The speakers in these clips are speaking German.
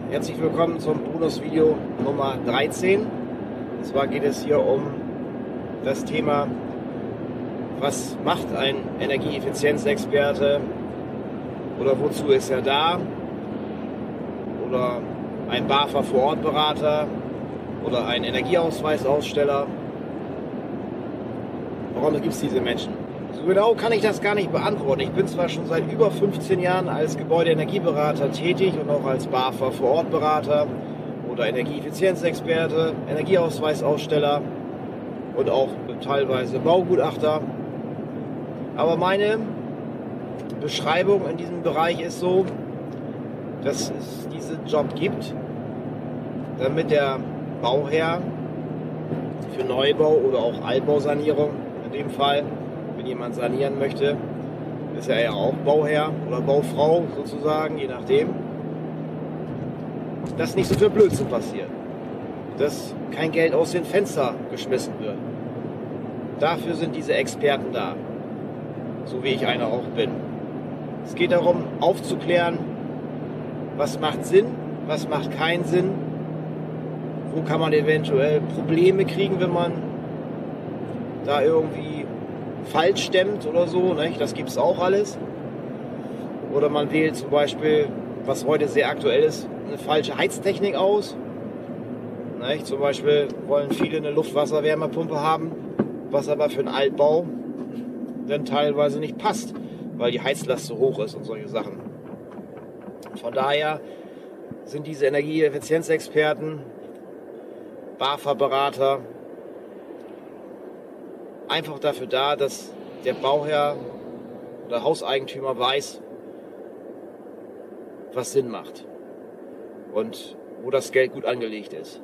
Herzlich willkommen zum Bonusvideo Nummer 13. Und zwar geht es hier um das Thema, was macht ein Energieeffizienzexperte oder wozu ist er da? Oder ein BAFA-Vorortberater oder ein Energieausweisaussteller. Warum gibt es diese Menschen? So genau kann ich das gar nicht beantworten. Ich bin zwar schon seit über 15 Jahren als Gebäudeenergieberater tätig und auch als BAFA-Vorortberater oder Energieeffizienzexperte, Energieausweisaussteller und auch teilweise Baugutachter. Aber meine Beschreibung in diesem Bereich ist so, dass es diesen Job gibt, damit der Bauherr für Neubau oder auch Altbausanierung, in dem Fall, wenn jemand sanieren möchte, ist er ja auch Bauherr oder Baufrau sozusagen, je nachdem, dass nicht so viel Blödsinn passiert, dass kein Geld aus den Fenstern geschmissen wird. Dafür sind diese Experten da, so wie ich einer auch bin. Es geht darum, aufzuklären, was macht Sinn, was macht keinen Sinn, wo kann man eventuell Probleme kriegen, wenn man da irgendwie falsch stemmt oder so, nicht? Das gibt es auch alles. Oder man wählt zum Beispiel, was heute sehr aktuell ist, eine falsche Heiztechnik aus. Nicht? Zum Beispiel wollen viele eine Luftwasser-Wärmepumpe haben, was aber für einen Altbau dann teilweise nicht passt, weil die Heizlast so hoch ist und solche Sachen. Von daher sind diese Energieeffizienzexperten, BAFA-Berater einfach dafür da, dass der Bauherr oder Hauseigentümer weiß, was Sinn macht und wo das Geld gut angelegt ist.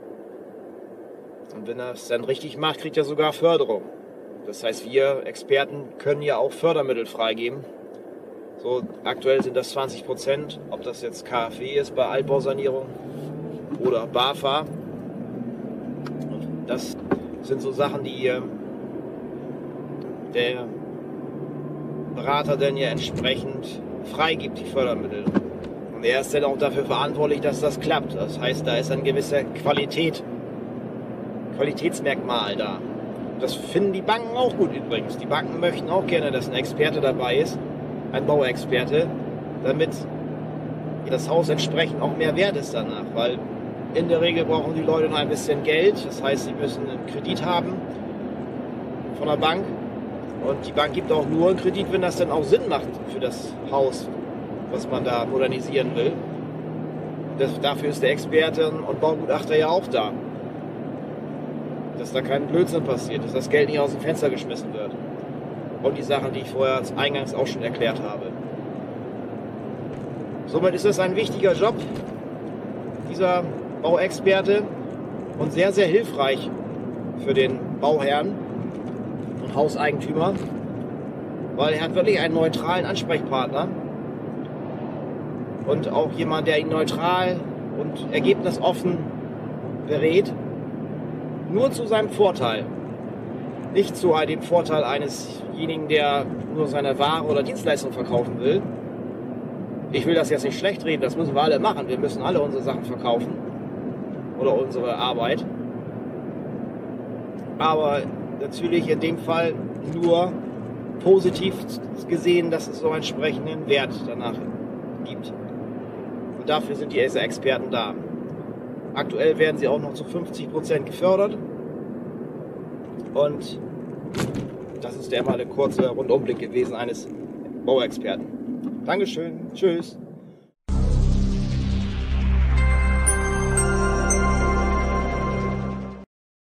Und wenn er es dann richtig macht, kriegt er sogar Förderung. Das heißt, wir Experten können ja auch Fördermittel freigeben. So, aktuell sind das 20%, ob das jetzt KfW ist bei Altbausanierung oder BAFA. Und das sind so Sachen, die der Berater dann ja entsprechend freigibt, die Fördermittel. Und er ist dann auch dafür verantwortlich, dass das klappt. Das heißt, da ist ein gewisser Qualitätsmerkmal da. Das finden die Banken auch gut übrigens. Die Banken möchten auch gerne, dass ein Experte dabei ist, ein Bauexperte, damit das Haus entsprechend auch mehr wert ist danach. Weil in der Regel brauchen die Leute noch ein bisschen Geld. Das heißt, sie müssen einen Kredit haben von der Bank. Und die Bank gibt auch nur einen Kredit, wenn das dann auch Sinn macht für das Haus, was man da modernisieren will. Dafür ist der Experte und Baugutachter ja auch da. Dass da kein Blödsinn passiert, dass das Geld nicht aus dem Fenster geschmissen wird. Und die Sachen, die ich vorher eingangs auch schon erklärt habe. Somit ist das ein wichtiger Job, dieser Bauexperte, und sehr, sehr hilfreich für den Bauherrn und Hauseigentümer, weil er hat wirklich einen neutralen Ansprechpartner und auch jemand, der ihn neutral und ergebnisoffen berät, nur zu seinem Vorteil. Nicht zu dem Vorteil einesjenigen, der nur seine Ware oder Dienstleistung verkaufen will. Ich will das jetzt nicht schlecht reden, das müssen wir alle machen. Wir müssen alle unsere Sachen verkaufen oder unsere Arbeit. Aber natürlich in dem Fall nur positiv gesehen, dass es so einen entsprechenden Wert danach gibt. Und dafür sind die Experten da. Aktuell werden sie auch noch zu 50% gefördert. Und das ist der mal eine kurze Rundumblick gewesen eines Bauexperten. Dankeschön. Tschüss.